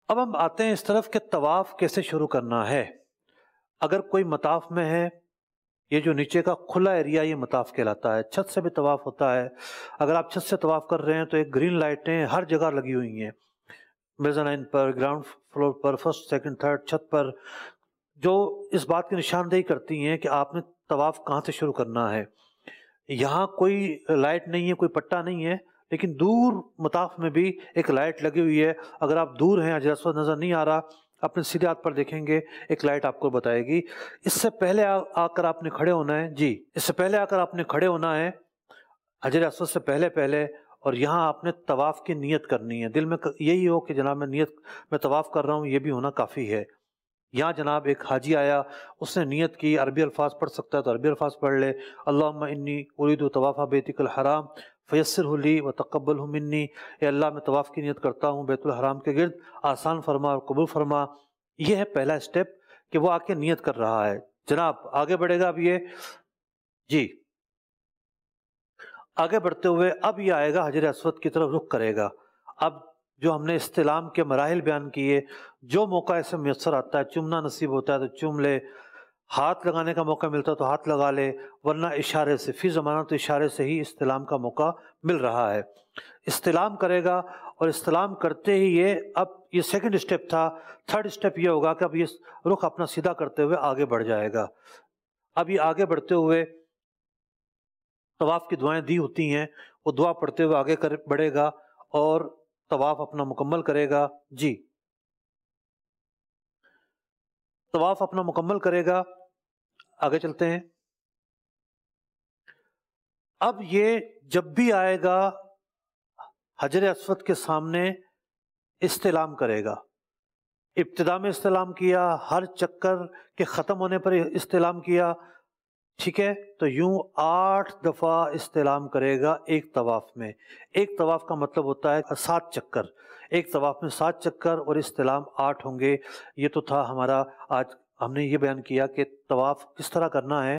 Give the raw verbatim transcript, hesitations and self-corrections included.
اب ہم آتے ہیں اس طرف کہ طواف کیسے شروع کرنا ہے۔ اگر کوئی مطاف میں ہے، یہ جو نیچے کا کھلا ایریا یہ مطاف کہلاتا ہے، چھت سے بھی طواف ہوتا ہے۔ اگر آپ چھت سے طواف کر رہے ہیں تو ایک گرین لائٹیں ہر جگہ لگی ہوئی ہیں، میزانائن پر، گراؤنڈ فلور پر، فرسٹ سیکنڈ تھرڈ چھت پر، جو اس بات کی نشاندہی کرتی ہیں کہ آپ نے طواف کہاں سے شروع کرنا ہے۔ یہاں کوئی لائٹ نہیں ہے، کوئی پٹا نہیں ہے، لیکن دور مطاف میں بھی ایک لائٹ لگی ہوئی ہے۔ اگر آپ دور ہیں، حجر اسود نظر نہیں آ رہا، اپنے سیدھے ہاتھ پر دیکھیں گے ایک لائٹ آپ کو بتائے گی۔ اس سے پہلے آ کر آپ نے کھڑے ہونا ہے، جی اس سے پہلے آ کر آپ نے کھڑے ہونا ہے حجر اسود سے پہلے پہلے، اور یہاں آپ نے طواف کی نیت کرنی ہے۔ دل میں یہی ہو کہ جناب میں نیت میں طواف کر رہا ہوں، یہ بھی ہونا کافی ہے۔ یہاں جناب ایک حاجی آیا، اس نے نیت کی، عربی الفاظ پڑھ سکتا ہے تو عربی الفاظ پڑھ لے۔ اللہم انی ارید طواف بیتک الحرام فیسرہ لی وتقبلہ منی، اے اللہ میں طواف کی نیت کرتا ہوں بیت الحرام کے گرد، آسان فرما اور قبول فرما۔ یہ ہے پہلا اسٹیپ کہ وہ آ کے نیت کر رہا ہے۔ جناب آگے بڑھے گا اب یہ، جی آگے بڑھتے ہوئے اب یہ آئے گا حجر اسود کی طرف رخ کرے گا۔ اب جو ہم نے استلام کے مراحل بیان کیے، جو موقع ایسے میسر آتا ہے، چومنا نصیب ہوتا ہے تو چوم لے، ہاتھ لگانے کا موقع ملتا ہے تو ہاتھ لگا لے، ورنہ اشارے سے، فی زمانہ تو اشارے سے ہی استلام کا موقع مل رہا ہے۔ استلام کرے گا، اور استلام کرتے ہی یہ اب یہ سیکنڈ اسٹیپ تھا، تھرڈ اسٹیپ یہ ہوگا کہ اب یہ رخ اپنا سیدھا کرتے ہوئے آگے بڑھ جائے گا۔ اب یہ آگے بڑھتے ہوئے طواف کی دعائیں دی ہوتی ہیں، وہ دعا پڑھتے ہوئے آگے بڑھے گا اور طواف اپنا مکمل کرے گا۔ جی طواف اپنا مکمل کرے گا، آگے چلتے ہیں۔ اب یہ جب بھی آئے گا حجر اسود کے سامنے استلام کرے گا۔ ابتدا میں استلام کیا، ہر چکر کے ختم ہونے پر استلام کیا، ٹھیک ہے، تو یوں آٹھ دفعہ استلام کرے گا ایک طواف میں۔ ایک طواف کا مطلب ہوتا ہے سات چکر، ایک طواف میں سات چکر اور استلام آٹھ ہوں گے۔ یہ تو تھا ہمارا آج ہم نے یہ بیان کیا کہ طواف کس طرح کرنا ہے۔